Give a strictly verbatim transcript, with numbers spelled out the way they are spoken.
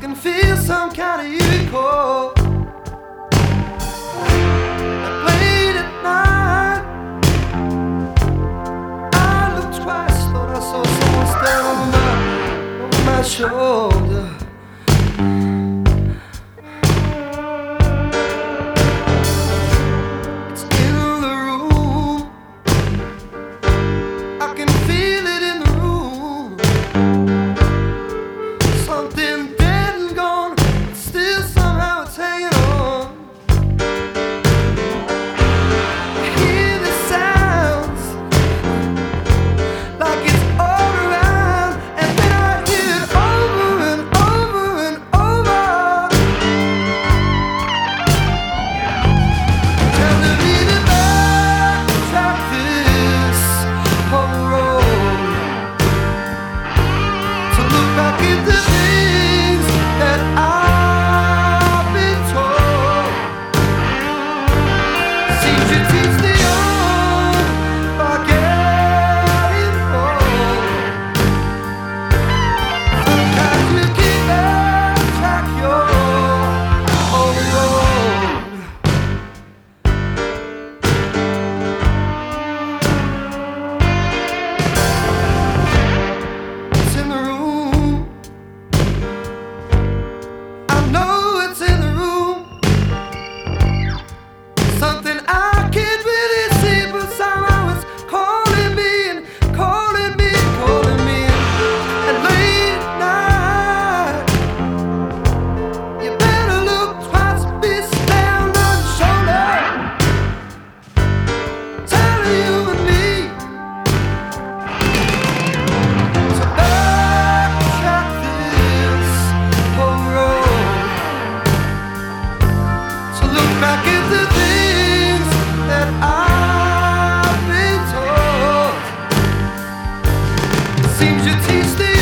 can feel some kind of echo late at night. I looked twice, thought I saw someone staring over my, over my shoulder. It's in the room, I can feel it in the room. Something dead and gone, but still somehow it's hanging on. I hear the sounds like it's all around, and then I hear it over and over and over. Tell me to backtrack this whole road, to look back at the things that I've been told. Seems you teach the young by getting old. Sometimes you can backtrack your own road. It's in the room, I know it's in the room. Something I can't really see, but somehow it's calling me and calling me, calling me. And late at night, you better look twice, be down on the shoulder, telling you and me to backtrack this whole road, to look back at the things that I've been told. Seems you teach the